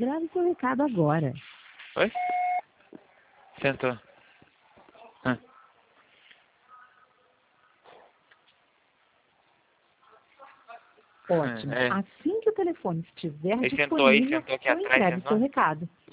Grave seu recado agora. Oi? Sentou. Ótimo. É. Assim que o telefone estiver Ele sentou aí, disponível, sentou aqui eu atrás, entrego sentou? seu recado.